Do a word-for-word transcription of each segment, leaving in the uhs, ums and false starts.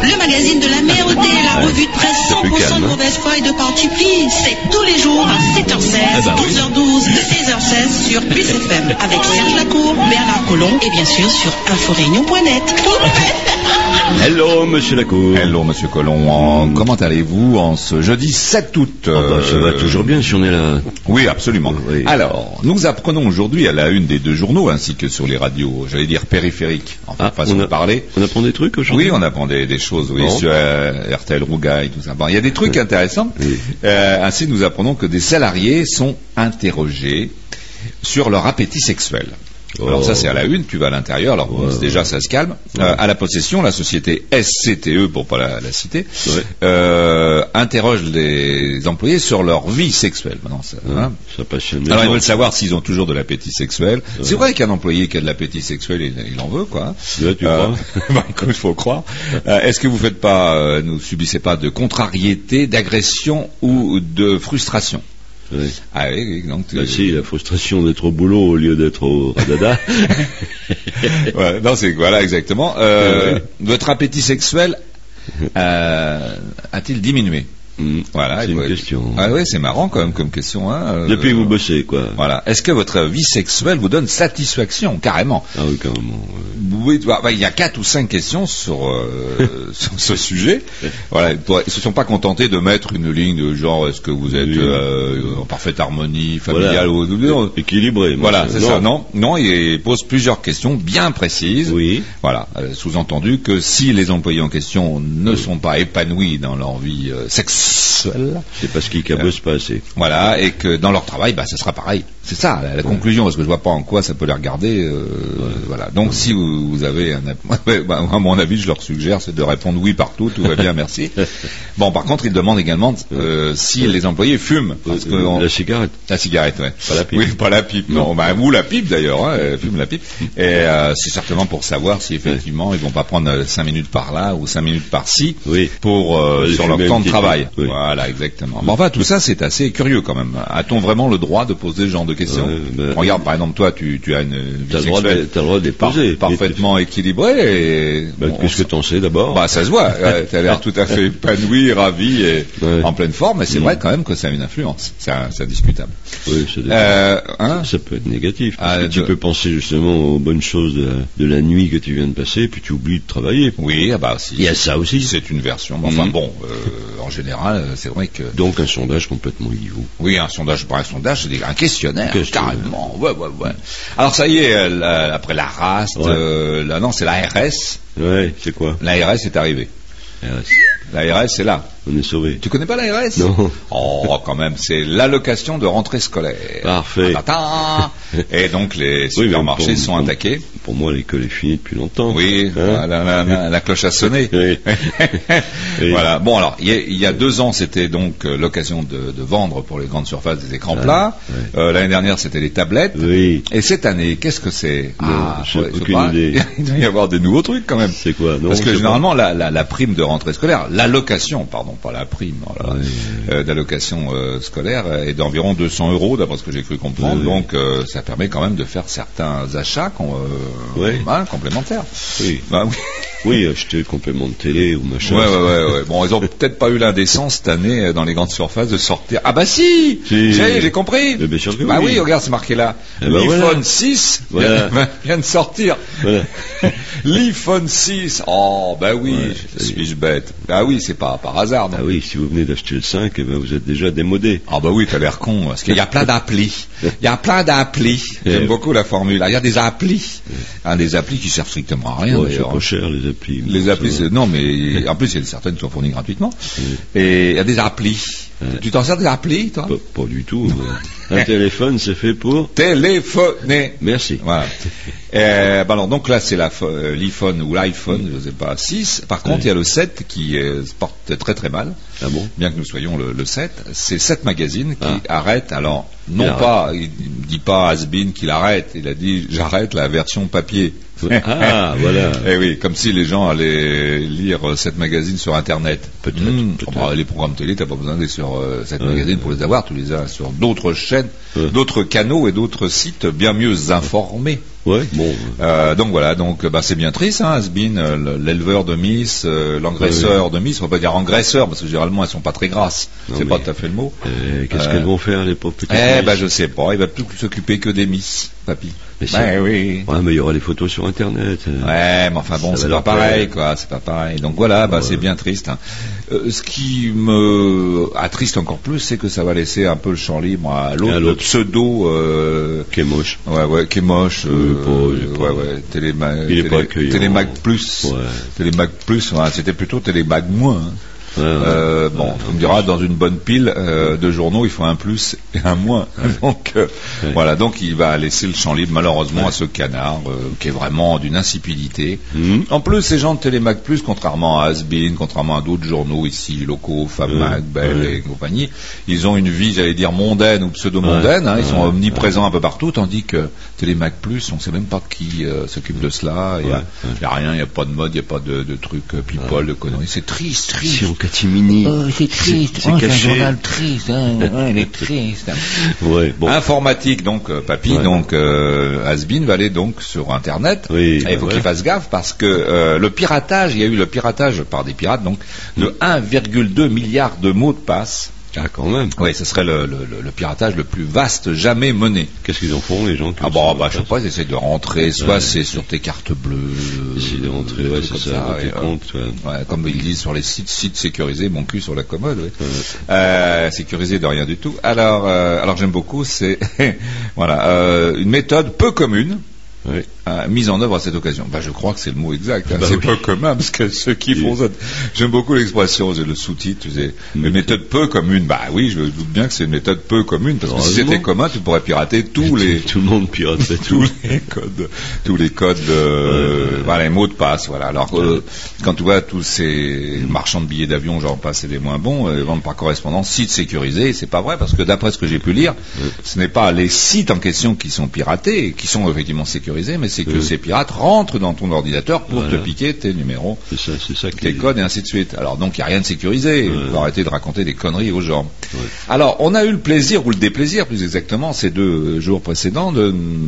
Le magazine de la merde et la revue de presse cent pour cent de mauvaise foi et de parti pris, c'est tous les jours à sept heures seize, ah bah douze heures douze et seize heures seize sur Plus F M avec Serge Lacour, Bernard Collomb et bien sûr sur inforéunion point net. Hello, monsieur Lacour. Hello, monsieur Collomb. Comment allez-vous en ce jeudi sept août? euh... oh bah, ça va toujours bien si on est là. Oui, absolument. Oui. Alors, nous apprenons aujourd'hui à la une des deux journaux ainsi que sur les radios, j'allais dire périphériques, enfin, ah, façon a, de parler. On apprend des trucs aujourd'hui? Oui, on apprend des, des choses, oui, bon. Sur euh, R T L Rougail, tout ça. Bon, il y a des trucs intéressants. Oui. Euh, ainsi, nous apprenons que des salariés sont interrogés sur leur appétit sexuel. Oh. Alors ça c'est à la une, tu vas à l'intérieur, alors ouais, déjà ouais. Ça se calme. Ouais. Euh, à la Possession, la société S C T E, pour pas la, la citer, ouais. euh, interroge les employés sur leur vie sexuelle. Maintenant, ça, ouais, hein. ça passionne. Alors ils veulent savoir s'ils ont toujours de l'appétit sexuel. Ouais. C'est vrai qu'un employé qui a de l'appétit sexuel, il, il en veut, quoi. Ouais, tu euh, crois bah, écoute, faut croire. Euh, est-ce que vous faites pas, euh, ne subissez pas de contrariété, d'agression ou de frustration? Oui. Ah oui, donc bah euh... si, la frustration d'être au boulot au lieu d'être au radada. Ouais, non, c'est voilà exactement. Euh, ouais. Votre appétit sexuel euh, a-t-il diminué? Mmh. Voilà, c'est une ouais. question. Ah oui, c'est marrant quand même comme question. Hein. Depuis euh, vous bossez, quoi. Voilà. Est-ce que votre vie sexuelle vous donne satisfaction? Carrément. Ah oui, carrément. Ouais. Oui, bah, bah, il y a quatre ou cinq questions sur, euh, sur ce sujet. Voilà, ils se sont pas contentés de mettre une ligne de genre est-ce que vous êtes oui. euh, en parfaite harmonie familiale voilà. ou équilibré. Voilà, c'est non. ça. Non, non, ils posent plusieurs questions bien précises. Oui. Voilà, euh, sous-entendu que si les employés en question ne oui. sont pas épanouis dans leur vie euh, sexuelle, c'est parce qu'ils cabossent euh, pas assez. Voilà, et que dans leur travail, bah, ça sera pareil. C'est ça la, la ouais. conclusion, parce que je vois pas en quoi ça peut les regarder. Euh, ouais. Voilà. Donc ouais. si vous, vous avez un, bah, à mon avis, je leur suggère, c'est de répondre oui partout, tout va bien, merci. Bon, par contre, ils demandent également euh, si les employés fument. Parce que on... La cigarette. La cigarette, ouais. Pas la pipe. Oui, pas la pipe. Non, non. Bah, ou la pipe d'ailleurs. Hein, fument la pipe. Et euh, c'est certainement pour savoir si effectivement ouais. ils vont pas prendre cinq minutes par là ou cinq minutes par-ci oui. pour euh, sur leur temps de travail. Oui. Voilà, exactement. Bon, enfin, tout ça, c'est assez curieux quand même. A-t-on vraiment le droit de poser ce genre de questions? ouais, ben, Regarde, par exemple, toi, tu, tu as une vie t'as sexuelle t'as le droit de les poser, par, parfaitement équilibrée. Et, ben, bon, qu'est-ce que t'en sais d'abord? Bah, ça se voit. Tu as l'air tout à fait épanoui, ravi et ouais. en pleine forme. Mais c'est mmh. vrai quand même que ça a une influence. C'est, c'est indiscutable. Oui, ça, euh, hein ça, ça peut être négatif. Parce ah, que tu de... peux penser justement aux bonnes choses de la, de la nuit que tu viens de passer, puis tu oublies de travailler. Oui, ah bah si. Il y a ça aussi. C'est une version. Enfin mmh. bon, euh, en général, c'est vrai que. Donc un sondage complètement idiot. Oui, un sondage, pas un sondage, c'est un questionnaire, questionnaire. Carrément. Ouais, ouais, ouais. Alors ça y est, la, après la R A S T, ouais. euh, là, non, c'est la R S. Ouais, c'est quoi? La R S est arrivée. R S. La R S, c'est là. On est sauvé. Tu connais pas la R S? Non. Oh, quand même, c'est l'allocation de rentrée scolaire. Parfait. Ah, et donc les supermarchés oui, pour, sont pour, attaqués. Pour moi, l'école est finie depuis longtemps. Oui, hein la, la, la, la cloche a sonné. Oui. Oui. Voilà. Bon, alors, il y, a, il y a deux ans, c'était donc euh, l'occasion de, de vendre pour les grandes surfaces des écrans ah, plats. Ouais. Euh, l'année dernière, c'était les tablettes. Oui. Et cette année, qu'est-ce que c'est? Non, Ah, j'ai aucune pas. idée. Il doit y avoir des nouveaux trucs quand même. C'est quoi? Non, parce que généralement, la, la, la prime de rentrée scolaire, l'allocation, pardon, pas la prime, voilà, oui. euh, d'allocation euh, scolaire est d'environ deux cents euros, d'après ce que j'ai cru comprendre. Oui. Donc, euh, ça permet quand même de faire certains achats qu'on, euh, oui. hein, complémentaires. Oui. Bah, oui. Oui, acheter complément de télé ou machin. Ouais, ouais, ouais, ouais. Bon, ils ont peut-être pas eu l'indécence cette année dans les grandes surfaces de sortir. Ah bah si, si. J'ai, j'ai compris. Mais bien sûr que bah oui. oui, regarde, c'est marqué là. Eh ben L'iPhone voilà. six voilà. vient, vient de sortir. Voilà. L'iPhone six. Oh, bah oui, ouais, suis-je bête. Bah oui, c'est pas par hasard. Non. Ah oui, si vous venez d'acheter le cinq, eh ben vous êtes déjà démodé. Ah bah oui, t'as l'air con. Parce qu'il y a plein d'applis. Il y a plein d'applis. J'aime beaucoup la formule. Il y a des applis. Hein, des applis qui servent strictement à rien. Ouais, c'est pas cher, les applis. Les applis, c'est... non, mais en plus, il y a certaines qui sont fournies gratuitement. Oui. Et il y a des applis. Ouais. Tu t'en sers des applis, toi? Pas, pas du tout. Un téléphone, c'est fait pour téléphoner. Merci. Voilà. euh, bah alors, donc là, c'est la, euh, l'iPhone ou l'iPhone, je ne sais pas, six. Par contre, il ouais. y a le sept qui euh, se porte très très mal. Ah bon? Bien que nous soyons le, le sept. C'est sept Magazine qui ah. arrête. Alors, non il pas, arrête. il ne dit pas Has-Been qu'il arrête. Il a dit j'arrête la version papier. Ah, voilà. Eh oui, comme si les gens allaient lire sept Magazine sur Internet. Peut-être. Mmh. peut-être. Oh, bah, les programmes télé, t'as pas besoin d'aller sur euh, sept ouais, Magazine pour les avoir. Tu les as sur d'autres chaînes, ouais. d'autres canaux et d'autres sites bien mieux informés. Ouais, bon. Euh, donc voilà, donc bah c'est bien triste, hein, Has-been, euh, l'éleveur de Miss, euh, l'engraisseur de Miss, on va pas dire engraisseur parce que généralement elles sont pas très grasses, non, c'est pas tout à fait le mot. Euh, qu'est-ce euh, qu'elles vont faire les pauvres petites Eh Miss? bah je sais pas, il va plus s'occuper que des Miss, papy. Mais ben oui. Ouais, mais il y aura les photos sur internet. Ouais, mais enfin bon, c'est pas pareil, quoi, c'est pas pareil. Donc voilà, bah ouais. C'est bien triste. Hein. Euh, ce qui me attriste encore plus, c'est que ça va laisser un peu le champ libre à l'autre, le pseudo euh... qui est moche. Ouais, ouais, qui est moche. Euh, euh, pas, ouais, ouais, Télémag, il est télé, pas accueillant. Télémag plus. Ouais. Télémag plus, ouais, c'était plutôt Télémag moins. Hein. Ouais, ouais, euh, bon, ouais, on me dira dans une bonne pile euh, de journaux, il faut un plus et un moins. Ouais. Donc euh, ouais. Voilà, donc il va laisser le champ libre malheureusement ouais. à ce canard euh, qui est vraiment d'une insipidité. Mmh. En plus, ces gens de Télémac Plus, contrairement à Has-been, contrairement à d'autres journaux ici locaux, Fabmac, ouais. Bell ouais. et compagnie, ils ont une vie, j'allais dire mondaine ou pseudo-mondaine. Ouais. Hein, ils ouais. sont omniprésents ouais. un peu partout, tandis que Télémac Plus, on ne sait même pas qui euh, s'occupe de cela. Il n'y a, ouais. a rien, il n'y a pas de mode, il n'y a pas de, de trucs people, ouais. de conneries. C'est triste, triste. Si catimini. Oh, c'est triste, c'est, c'est oh, caché. C'est un journal triste, hein. Ouais, il est triste. Ouais, bon. Informatique, donc, euh, papy, ouais. donc, euh, Has-been va aller donc sur Internet. Oui, et il faut ouais. qu'il fasse gaffe parce que euh, le piratage, il y a eu le piratage par des pirates, donc, de mmh. un virgule deux milliard de mots de passe. Ah, quand même. Oui, ce serait le, le, le piratage le plus vaste jamais mené. Qu'est-ce qu'ils en font, les gens? Ah bon, bah, je sais pas, ils essaient de rentrer, soit ouais. c'est sur tes cartes bleues. Ils essaient de rentrer, ouais, c'est ça, ça tes ouais, comptes, ouais. Ouais, comme ils disent sur les sites, sites sécurisés, mon cul sur la commode, ouais. Ouais. Euh, sécurisé de rien du tout. Alors, euh, alors j'aime beaucoup, c'est, voilà, euh, une méthode peu commune. Oui. Euh, mise en œuvre à cette occasion. Bah, je crois que c'est le mot exact. Hein. Bah c'est oui. peu commun parce que ceux qui oui. font ça. J'aime beaucoup l'expression, j'ai le sous-titre. Tu sais, une méthode peu commune. Bah oui, je doute bien que c'est une méthode peu commune parce que si c'était commun, tu pourrais pirater tous les. Tout le monde piraterait tous les codes, tous les codes, euh, ouais, ouais. Voilà, les mots de passe. Voilà. Alors euh, quand tu vois tous ces marchands de billets d'avion, genre passer des moins bons, euh, vendent par correspondance, sites sécurisés, c'est pas vrai parce que d'après ce que j'ai pu lire, ouais. ce n'est pas les sites en question qui sont piratés, qui sont effectivement sécurisés, mais c'est que oui. ces pirates rentrent dans ton ordinateur pour voilà. te piquer tes numéros, c'est ça, c'est ça tes codes et ainsi de suite. Alors donc il n'y a rien de sécurisé, il ouais. faut arrêter de raconter des conneries aux gens. Ouais. Alors on a eu le plaisir ou le déplaisir plus exactement ces deux jours précédents de,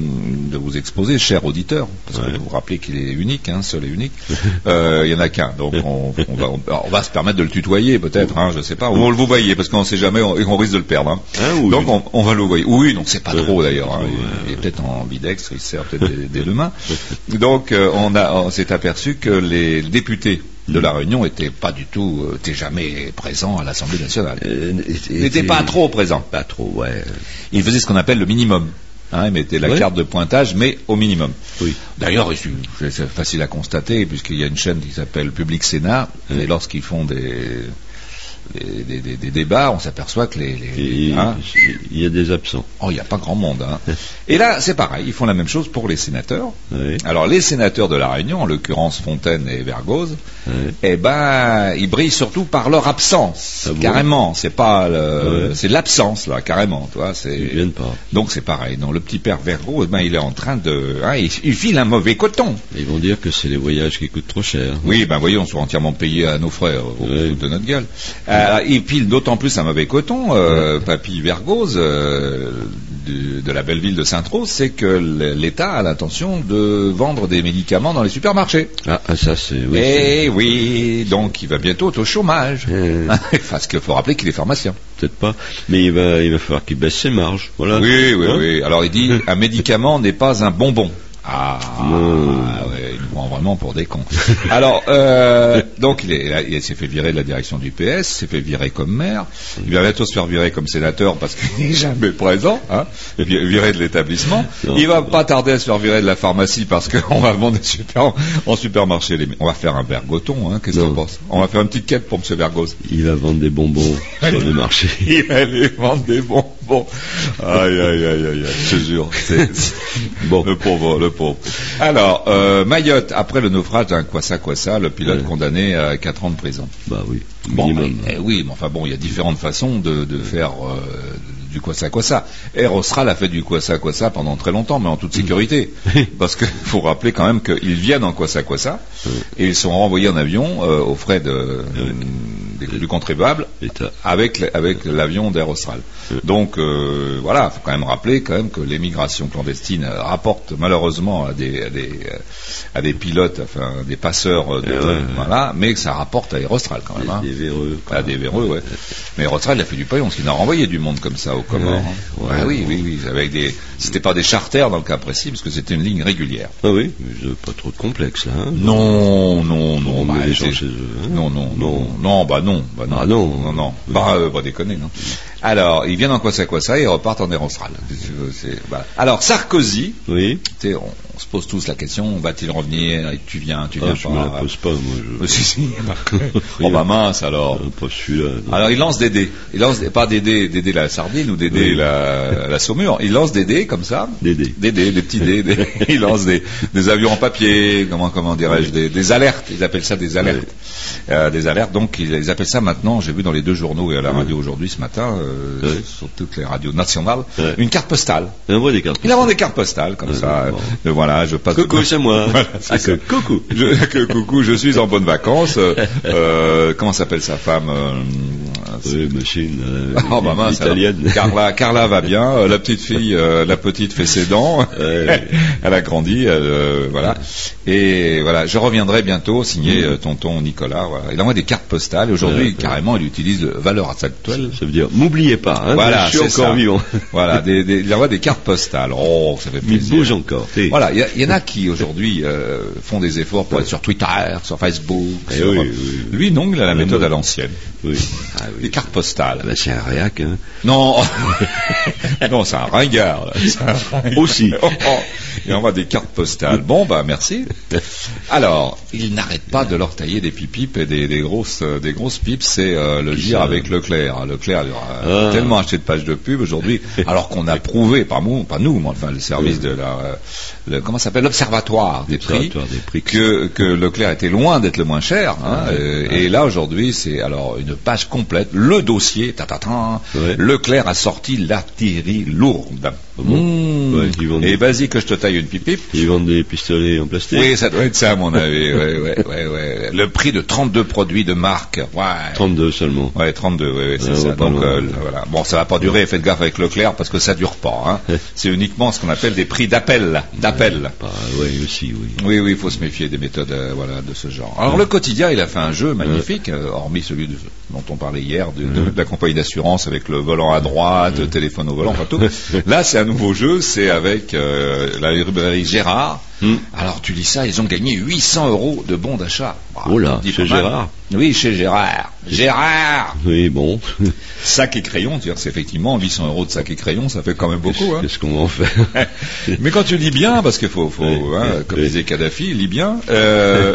de vous exposer, chers auditeurs, parce ouais. que vous vous rappelez qu'il est unique, hein, seul et unique, euh, il y en a qu'un, donc on, on, va, on, on va se permettre de le tutoyer peut-être, hein, je sais pas, ou on le vous voyez parce qu'on ne sait jamais, on, on risque de le perdre. Hein. Ah, oui. Donc on, on va le voyer. Oui, donc c'est pas ouais. trop d'ailleurs, hein. il, il est peut-être en ambidextre, il sert peut-être des, des deux mains. Donc euh, on, a, on s'est aperçu que les députés de la Réunion étaient pas du tout, euh, étaient jamais présents à l'Assemblée nationale. Euh, ils n'étaient pas trop présents. Pas trop, ouais. Ils faisaient ce qu'on appelle le minimum. Hein, ils mettaient la ouais. carte de pointage, mais au minimum. Oui. D'ailleurs, c'est facile à constater, puisqu'il y a une chaîne qui s'appelle Public Sénat, oui. et lorsqu'ils font des... Des, des, des, des débats, on s'aperçoit que les... les il, hein, il y a des absents. Oh, il n'y a pas grand monde. Hein. Et là, c'est pareil, ils font la même chose pour les sénateurs. Oui. Alors, les sénateurs de la Réunion, en l'occurrence Fontaine et Vergoz, oui. eh ben, ils brillent surtout par leur absence. Ah bon? Carrément, c'est pas le, oui. c'est l'absence, là, carrément. Toi, c'est... Ils viennent pas. Donc, c'est pareil. Donc, le petit père Vergoz, ben, il est en train de... Hein, il, il file un mauvais coton. Ils vont dire que c'est les voyages qui coûtent trop cher. Oui, ben, voyons, on soit entièrement payés à nos frères, au oui. bout de notre gueule. Euh, il pile d'autant plus un mauvais coton, euh, ouais. Papy Vergoz, euh, de, de la belle ville de Sainte-Rose, c'est que l'État a l'intention de vendre des médicaments dans les supermarchés. Ah, ça c'est... Oui, Et oui, donc il va bientôt être au chômage. Euh... Parce qu'il faut rappeler qu'il est pharmacien. Peut-être pas, mais il va, il va falloir qu'il baisse ses marges. Voilà. Oui, oui, hein? oui. Alors il dit, un médicament n'est pas un bonbon. Ah, ah ouais, ils nous prend vraiment pour des cons. Alors, euh, donc il, est, il s'est fait virer de la direction du P S, s'est fait virer comme maire, il va bientôt se faire virer comme sénateur parce qu'il n'est jamais présent, hein, viré de l'établissement. Non, il va non. pas tarder à se faire virer de la pharmacie parce qu'on va vendre des super, en supermarché. Les, on va faire un Vergoton, hein, qu'est-ce que tu penses? On va faire une petite quête pour M. Vergoz. Il va vendre des bonbons sur le marché. Il va aller vendre des bonbons. Aïe, aïe, aïe, aïe, je te jure. C'est, c'est... Bon, le pauvre, le pauvre. Alors, euh, Mayotte, après le naufrage d'un Kwassa Kwassa, le pilote ouais. condamné à quatre ans de prison. Bah oui. Bon, mais, eh, oui, mais enfin bon, il y a différentes façons de, de faire, euh, du Kwassa Kwassa. Air Austral a fait du Kwassa Kwassa pendant très longtemps, mais en toute sécurité. Parce qu'il faut rappeler quand même qu'ils viennent en Kwassa Kwassa et ils sont renvoyés en avion euh, aux frais de, euh, des, du contribuable avec, avec l'avion d'Air Austral. Donc euh, voilà, il faut quand même rappeler quand même que l'émigration clandestine rapporte malheureusement à des, à des, à des pilotes, enfin des passeurs, de, ouais, voilà, mais que ça rapporte à Air Austral quand même. Hein. Des véreux. À des véreux, ouais. Mais Air Austral, il a fait du paillon, parce qu'il a renvoyé du monde comme ça aux Comores. Ouais, hein. ouais, ah oui, ouais. oui, oui, avec des, c'était pas des charters dans le cas précis, parce que c'était une ligne régulière. Ah oui, mais pas trop de complexe là. Hein. Non, non, non, On bah, met les gens c'est- chez eux. Hein. non, non, non, non, bah non, bah non, Ah non. non, non, bah, euh, bah déconner, non. Alors, ils viennent en Kwassa Kwassa et ils repartent en Air Austral. C'est- c'est- voilà. Alors, Sarkozy, Oui. tu sais, on, on se pose tous la question, va-t-il revenir, et tu viens, tu viens Ah, je me la pas. pose pas, moi. Je... Euh, si, si, oh bah mince alors. Euh, Pas celui-là. non. Alors il lance des dés. Il lance des- pas des dés, des dés la sardine ou des dés Oui. la, la saumure. Il lance des dés comme ça. Des dés. Des dés, des petits dés. des- il lance des, des avions en papier. Comment comment dirais-je des, des alertes. Ils appellent ça des alertes. Euh, des alertes. Donc ils, ils appellent ça maintenant. J'ai vu dans les deux journaux et à la radio aujourd'hui ce matin, euh, Oui. sur toutes les radios nationales, Oui. une carte postale. On voit des cartes. Il invente des cartes postales comme Oui, ça. bon. Euh, voilà, je passe. Coucou, c'est moi. Voilà, c'est Ah, ça. que- coucou. Je, que, coucou, je suis en bonnes vacances. Euh, euh, comment s'appelle sa femme euh, Oui, machine. Euh, Oh bah mince, italienne. alors, Carla, Carla va bien. euh, la petite fille, euh, la petite fait ses dents. Ouais. Elle a grandi, elle, euh, voilà. Et voilà, je reviendrai bientôt signer euh, tonton Nicolas. Voilà. Il envoie des cartes postales. Et aujourd'hui, Ouais, ouais. carrément, il utilise euh, valeur actuelle. Ça veut dire, m'oubliez pas, hein, Voilà, je suis c'est encore ça. vivant. Voilà, des, des- il envoie des cartes postales. Oh, ça fait Il plaisir. bouge encore. t'es- Voilà, il y, a- il y en a qui aujourd'hui euh, font des efforts pour être sur Twitter, sur Facebook. Eh sur- oui, oui, oui. Lui, non, il a la Ah, méthode non. à l'ancienne. Oui. Ah Les oui. cartes postales. Ah bah, c'est un réac, hein. Non, non, c'est un ringard. Là. C'est un ringard. Aussi. Oh, oh. Il envoie des cartes postales. Bon, bah merci. Alors, il n'arrête pas de leur tailler des pipipes et des, des grosses, euh, des grosses pipes. C'est euh, le Qui gire ça avec Leclerc. Leclerc, il a Ah. tellement acheté de pages de pub aujourd'hui, alors qu'on a prouvé, pas nous, pas nous, mais enfin le service de la, euh, le, comment ça s'appelle, l'observatoire des prix, L'observatoire des prix. que, que Leclerc était loin d'être le moins cher. Hein, Ouais. euh, et là aujourd'hui, c'est alors une page complète, le dossier, ta, ta, ta, Ouais. Leclerc a sorti l'artillerie lourde. bon Mmh. Ouais, ils vendent Et des- vas-y que je te taille une pipipe. Ils vendent des pistolets en plastique. Oui, ça doit être ça, à mon avis. Ouais, ouais, ouais, ouais. Le prix de trente-deux produits de marque. Ouais. trente-deux seulement. Ouais, trente-deux, ouais, ouais, c'est Ouais, on ça. va pas Donc, loin. euh, voilà. Bon, ça va pas durer, faites gaffe avec Leclerc parce que ça dure pas. Hein. C'est uniquement ce qu'on appelle des prix d'appel. D'appel. Bah, ouais, aussi, oui. Oui, oui, il faut se méfier des méthodes euh, voilà, de ce genre. Alors, le quotidien, il a fait un jeu magnifique, euh, hormis celui de- dont on parlait hier, de, de- de la compagnie d'assurance avec le volant à droite, le téléphone au volant, enfin tout. Là, c'est un nouveau jeu, c'est avec euh, la librairie Gérard. Hmm. Alors, tu lis ça, ils ont gagné huit cents euros de bons d'achat. Bah, Oh là, tu te dis chez pas mal. Gérard. Oui, chez Gérard. Gérard Oui, bon. Sac et crayon, tu vois, c'est effectivement huit cents euros de sac et crayon, ça fait quand même beaucoup. Hein. Qu'est-ce qu'on va en faire? Mais quand tu lis bien, parce qu'il faut, faut Oui, hein, oui, comme oui. disait Kadhafi, lis bien. Euh,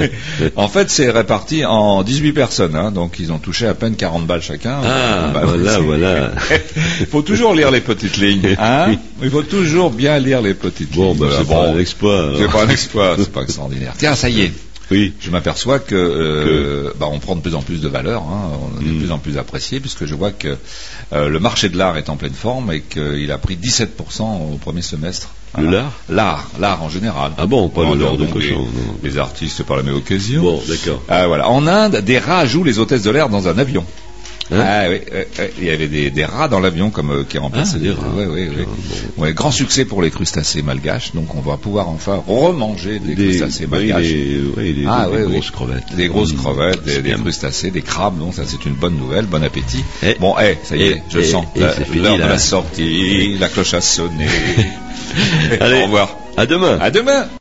en fait, c'est réparti en dix-huit personnes, hein, donc ils ont touché à peine quarante balles chacun. Ah, Bah, voilà, c'est- voilà. Il faut toujours lire les petites lignes. Hein. Il faut toujours bien lire les petites Bon, lignes. bah, Voilà, c'est pas un exploit. alors. c'est pas un exploit, c'est pas extraordinaire. Tiens, ça y est. Oui. Je m'aperçois que, euh, bah, on prend de plus en plus de valeur, hein, on est de Mm. plus en plus apprécié, puisque je vois que euh, le marché de l'art est en pleine forme et qu'il a pris dix-sept pour cent au premier semestre. Le Voilà. lard L'art, l'art en général. Ah bon, pas En le dehors, lard de donc, cochon, les, non. les artistes par la même occasion. Bon, d'accord. Ah, voilà. En Inde, des rats jouent les hôtesses de l'air dans un avion. Hein ah oui, ouais, ouais. Il y avait des, des rats dans l'avion comme euh, qui remplaçaient Ah, des rats. Ouais, ouais, ouais. Ah, Ouais, grand succès pour les crustacés malgaches, donc on va pouvoir enfin remanger des, Des, crustacés oui, malgaches. des, oui, des, Ah, des ouais, oui. grosses crevettes. Des grosses Mmh. crevettes, des, C'est des bien. crustacés, des crabes, donc ça c'est une bonne nouvelle, bon appétit. Eh, bon, eh, ça y eh, est, je eh, sens eh, la- c'est fini, l'heure de là. la sortie, la cloche a sonné. Allez, Au revoir. à demain. À demain.